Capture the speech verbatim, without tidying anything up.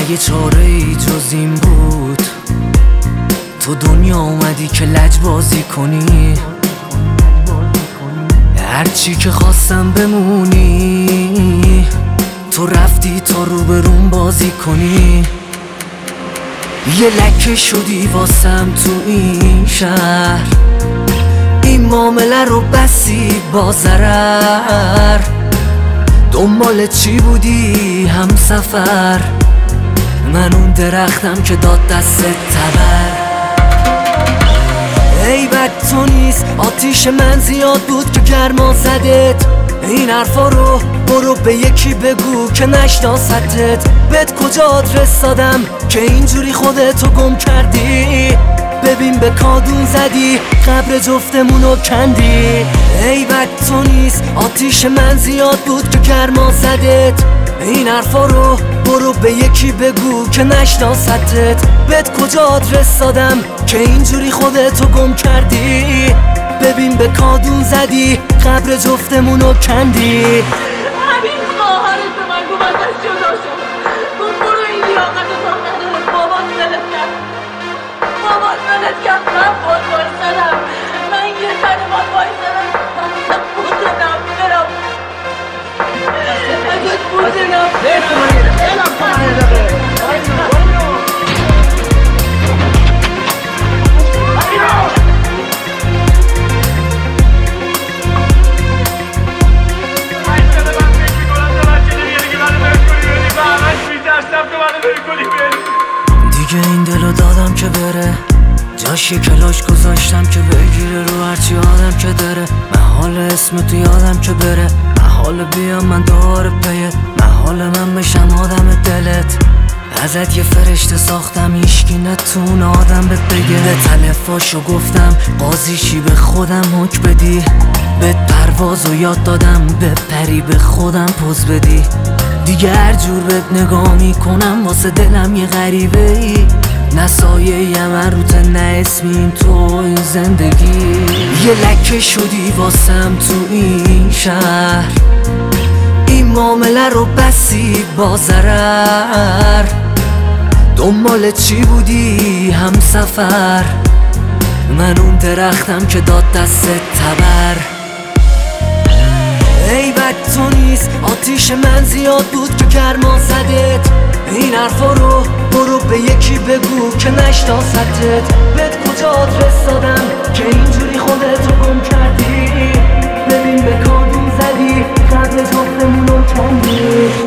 اگه چاره ای جز این بود تو دنیا اومدی که لجبازی کنی، هرچی که خواستم بمونی تو رفتی تا روبروم بازی کنی. یه لکه شدی واسم تو این شهر، این معامله رو بسی با ضرر. دنبال چی بودی هم سفر؟ من اون درختم که داد دست تبر. ای بد تو نیست، آتیش من زیاد بود که گرما زدت. این حرفا رو برو به یکی بگو که نشناستت. بهت کجا آدرس دادم که اینجوری خودتو گم کردی؟ ببین به کادون زدی، قبر جفتمونو کندی. ای بد تو نیست، آتیش من زیاد بود که گرما زدت. این حرفا رو برو به یکی بگو که نشناستت. بهت کجا آدرس دادم که اینجوری خودتو گم کردی؟ ببین به کادون زدی، قبر جفتمونو کندی. همین خواهرت به من گفت ازش جدا شد، گفت برو این لیاقت رو نداره. بابات ولت کرد، بابات ولت کرد. من باد بایستدم، من یه تنه باد بایستدم. ازت بودنم برم، ازت بودنم دیگه این دلو دادم که بره، جاش یه کلاش گذاشتم که بگیره رو هرچی آدم که داره. محال اسم تو یادم که بره، محال بیام من دوباره پیه، محال من بشم آدم دلت. ازت یه فرشته ساختم هیشکی نتونه آدم بهت بگه. به تلفاشو گفتم قاضیشی به خودم حک بدی. به پروازو یاد دادم به پری به خودم پوز بدی. دیگه هر جور بهت نگاه میکنم واسه دلم یه غریبه ای. نه سایه یم روت نه اسمیم تو این زندگی. یه لکه شدی واسم تو این شهر، این معامله رو بسی با ضرر. دنبال چی بودی هم سفر؟ من اون درختم که داد دست تبر. ای بد تو نیست، آتیش من زیاد بود که گرما زدت. این حرفا رو برو به یکی بگو که نشناستت. بهت کجا آدرس دادم که اینجوری خودتو گم کردی؟ ببین به کادون زدی، قبل جفتمونو کندی.